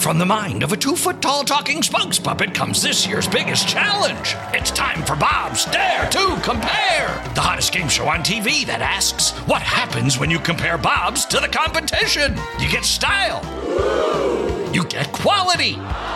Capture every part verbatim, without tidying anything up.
From the mind of a two-foot-tall talking spokes puppet comes this year's biggest challenge. It's time for Bob's Dare to Compare, the hottest game show on T V that asks, what happens when you compare Bob's to the competition? You get style. You get quality.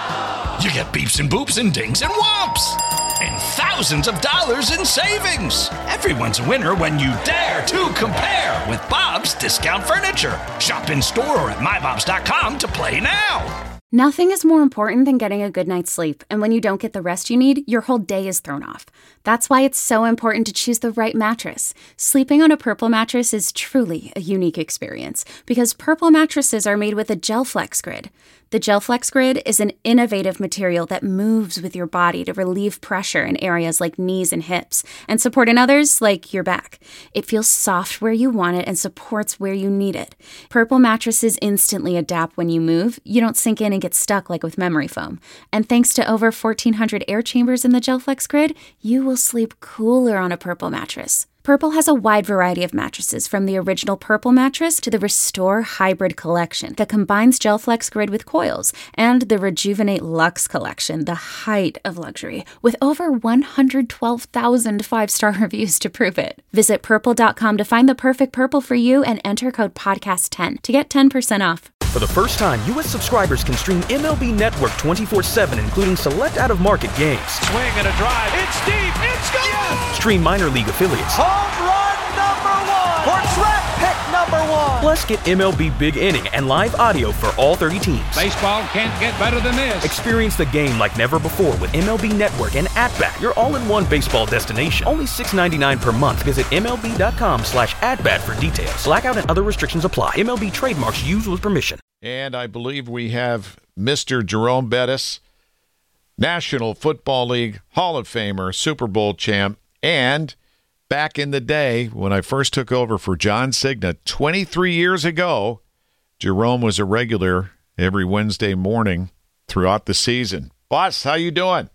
You get beeps and boops and dings and whomps. And thousands of dollars in savings. Everyone's a winner when you dare to compare with Bob's Discount Furniture. Shop in store or at my bobs dot com to play now. Nothing is more important than getting a good night's sleep, and when you don't get the rest you need, your whole day is thrown off. That's why it's so important to choose the right mattress. Sleeping on a Purple mattress is truly a unique experience, because Purple mattresses are made with a GelFlex Grid. The GelFlex Grid is an innovative material that moves with your body to relieve pressure in areas like knees and hips, and support in others like your back. It feels soft where you want it and supports where you need it. Purple mattresses instantly adapt when you move. You don't sink in and get stuck like with memory foam. And thanks to over fourteen hundred air chambers in the GelFlex Grid, you will sleep cooler on a Purple mattress. Purple has a wide variety of mattresses, from the original Purple mattress to the Restore Hybrid collection that combines GelFlex Grid with coils, and the Rejuvenate Luxe collection, the height of luxury, with over one hundred twelve thousand five-star reviews to prove it. Visit purple dot com to find the perfect Purple for you and enter code podcast ten to get ten percent off. For the first time, U S subscribers can stream M L B Network twenty-four seven, including select out-of-market games. Swing and a drive. It's deep. It's gone. Yes! Stream minor league affiliates. Home run number one. Or draft pick number one. Plus, get M L B Big Inning and live audio for all thirty teams. Baseball can't get better than this. Experience the game like never before with M L B Network and At-Bat, your all-in-one baseball destination. Only six dollars and ninety-nine cents per month. Visit M L B dot com slash at-bat for details. Blackout and other restrictions apply. M L B trademarks used with permission. And I believe we have Mister Jerome Bettis, National Football League Hall of Famer, Super Bowl champ, and back in the day when I first took over for John Cigna twenty-three years ago, Jerome was a regular every Wednesday morning throughout the season. Boss, how you doing?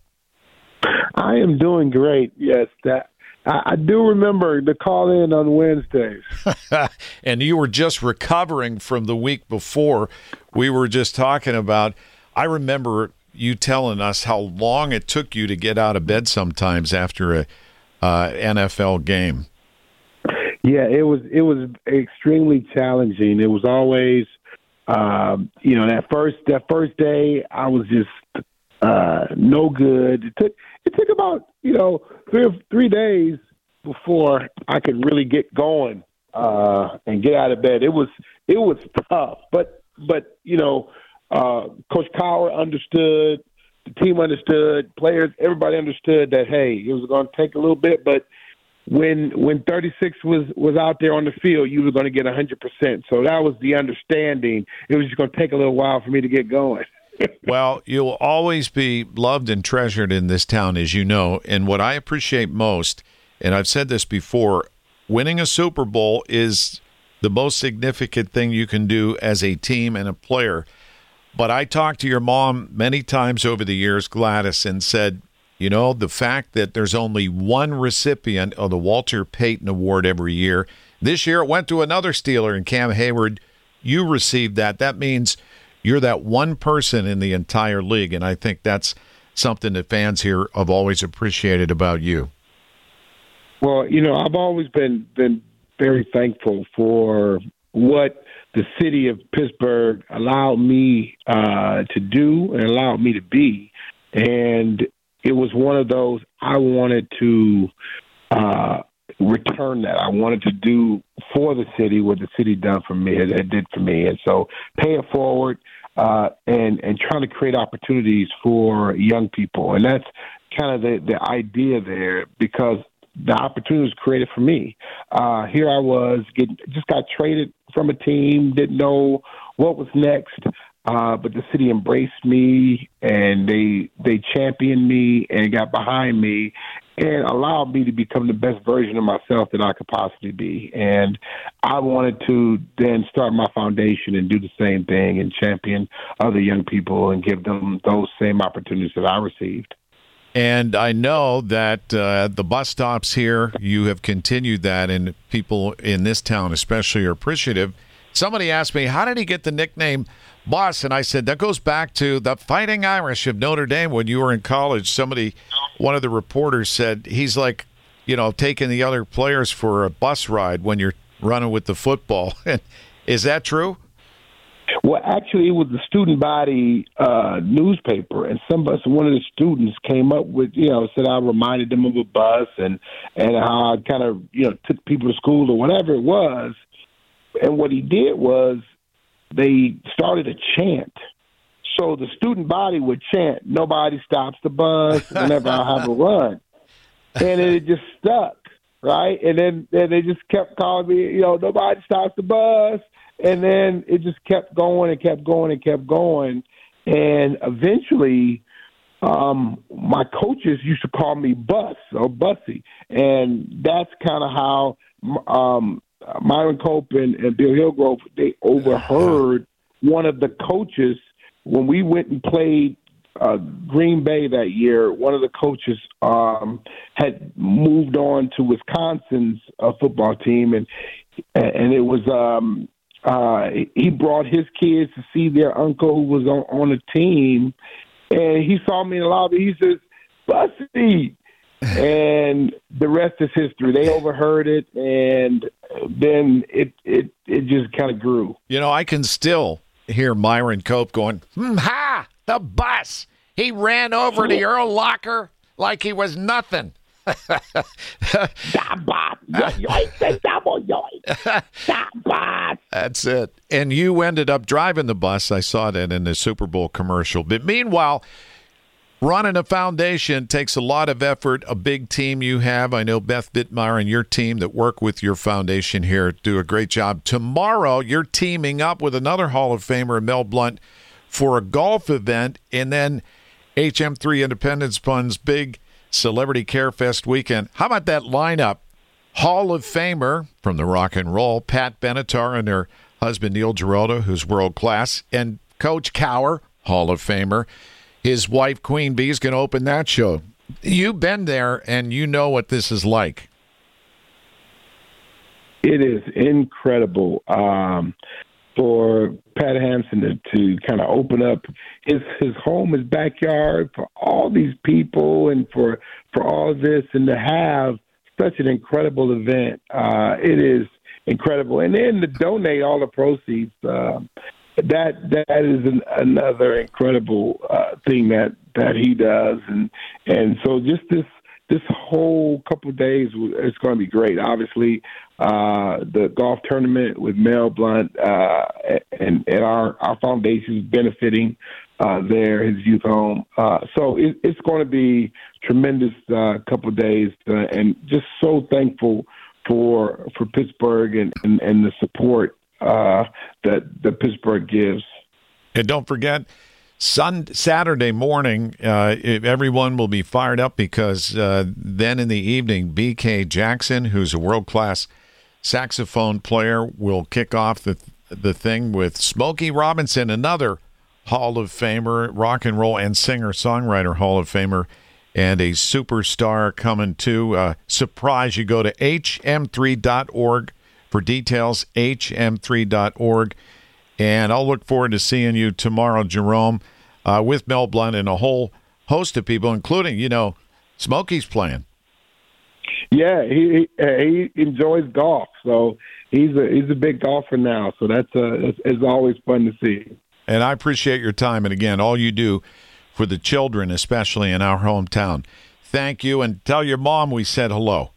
I am doing great. Yes, that I, I do remember the call in on Wednesdays. And you were just recovering from the week before. We were just talking about, I remember you telling us how long it took you to get out of bed sometimes after a uh, N F L game. Yeah, it was it was extremely challenging. It was always, um, you know, that first that first day I was just uh, no good. It took it took about you know three three days before I could really get going uh, and get out of bed. It was it was tough, but but you know, uh, Coach Cowher understood. The team understood, players, everybody understood that, hey, it was going to take a little bit, but when when thirty-six was, was out there on the field, you were going to get one hundred percent. So that was the understanding. It was just going to take a little while for me to get going. Well, you'll always be loved and treasured in this town, as you know, and what I appreciate most, and I've said this before, winning a Super Bowl is the most significant thing you can do as a team and a player. But I talked to your mom many times over the years, Gladys, and said, you know, the fact that there's only one recipient of the Walter Payton Award every year. This year it went to another Steeler, and Cam Hayward, you received that. That means you're that one person in the entire league, and I think that's something that fans here have always appreciated about you. Well, you know, I've always been been very thankful for what the city of Pittsburgh allowed me uh, to do and allowed me to be. And it was one of those, I wanted to uh, return that. I wanted to do for the city what the city done for me, it did for me. And so pay it forward uh, and, and trying to create opportunities for young people. And that's kind of the, the idea there, because the opportunity was created for me. Uh, here I was, getting, just got traded from a team, didn't know what was next, uh, but the city embraced me, and they they championed me and got behind me and allowed me to become the best version of myself that I could possibly be. And I wanted to then start my foundation and do the same thing and champion other young people and give them those same opportunities that I received. And I know that uh, the bus stops here, you have continued that, and people in this town especially are appreciative. Somebody asked me, how did he get the nickname Boss? And I said, that goes back to the Fighting Irish of Notre Dame when you were in college. Somebody, one of the reporters said, he's like, you know, taking the other players for a bus ride when you're running with the football. Is that true? Well, actually, it was the student body uh, newspaper, and some of us, one of the students came up with, you know, said I reminded them of a bus and, and how I kind of, you know, took people to school or whatever it was. And what he did was they started a chant. So the student body would chant, nobody stops the bus whenever I have a run. And it just stuck, right? And then, then they just kept calling me, you know, nobody stops the bus. And then it just kept going and kept going and kept going. And eventually, um, my coaches used to call me Bus or Bussy. And that's kind of how um, Myron Cope and, and Bill Hillgrove, they overheard one of the coaches when we went and played uh, Green Bay that year. One of the coaches um, had moved on to Wisconsin's uh, football team, and and it was um, – Uh, he brought his kids to see their uncle who was on, on the team, and he saw me in the lobby. He says, Bussy! And the rest is history. They overheard it, and then it it, it just kind of grew. You know, I can still hear Myron Cope going, hmm, ha, the bus. He ran over to your locker like he was nothing. That's it. And you ended up driving the bus. I saw that in the Super Bowl commercial. But meanwhile, running a foundation takes a lot of effort, a big team you have. I know Beth Bittmeyer and your team that work with your foundation here do a great job. Tomorrow, you're teaming up with another Hall of Famer, Mel Blount, for a golf event, and then H M three Independence Fund's big Celebrity Care Fest weekend. How about that lineup? Hall of Famer from the rock and roll, Pat Benatar and her husband Neil Giraldo, who's world class, and Coach Cowher, Hall of Famer. His wife Queen Bee is going to open that show. You've been there and you know what this is like. It is incredible. Um, for Pat Hansen to, to kind of open up his his home, his backyard for all these people, and for for all of this, and to have such an incredible event, uh, it is incredible. And then to donate all the proceeds, uh, that that is an, another incredible uh, thing that, that he does, and and so just this. This whole couple of days is going to be great. Obviously, uh, the golf tournament with Mel Blount uh, and, and our, our foundation is benefiting uh, there, his youth home. Uh, so it, it's going to be tremendous uh, couple of days, uh, and just so thankful for for Pittsburgh and, and, and the support uh, that, that Pittsburgh gives. And don't forget, Sun Saturday morning, uh, everyone will be fired up because uh, then in the evening, B K Jackson, who's a world-class saxophone player, will kick off the the thing with Smokey Robinson, another Hall of Famer, rock and roll and singer-songwriter Hall of Famer, and a superstar coming to. Uh, surprise, you go to H M three dot org for details, H M three dot org. And I'll look forward to seeing you tomorrow, Jerome, uh, with Mel Blount and a whole host of people, including, you know, Smokey's playing. Yeah, he he enjoys golf, so he's a he's a big golfer now. So that's uh, it's, it's always fun to see. And I appreciate your time, and again, all you do for the children, especially in our hometown. Thank you, and tell your mom we said hello.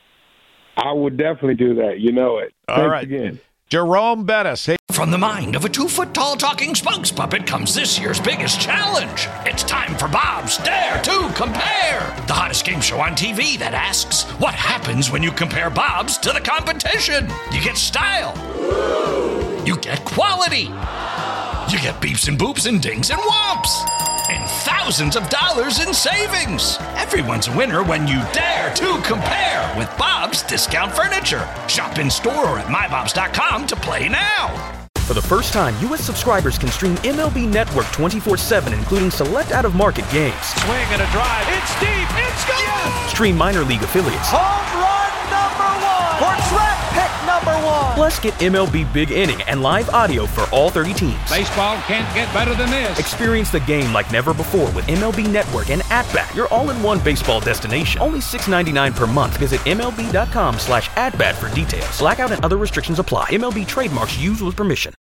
I would definitely do that. You know it. All Thanks right, again. Jerome Bettis. Hey. From the mind of a two-foot-tall talking spokes puppet comes this year's biggest challenge. It's time for Bob's Dare to Compare, the hottest game show on T V that asks, what happens when you compare Bob's to the competition? You get style. You get quality. You get beeps and boops and dings and whomps. And thousands of dollars in savings. Everyone's a winner when you dare to compare with Bob's Discount Furniture. Shop in store or at my bobs dot com to play now. For the first time, U S subscribers can stream M L B Network twenty-four seven, including select out-of-market games. Swing and a drive. It's deep. It's gone. Stream minor league affiliates. Home run number one for draft pick number number one. Plus, get M L B Big Inning and live audio for all thirty teams. Baseball can't get better than this. Experience the game like never before with M L B Network and At-Bat, your all-in-one baseball destination. Only six dollars and ninety-nine cents per month. Visit MLB.com slash at-bat for details. Blackout and other restrictions apply. M L B trademarks used with permission.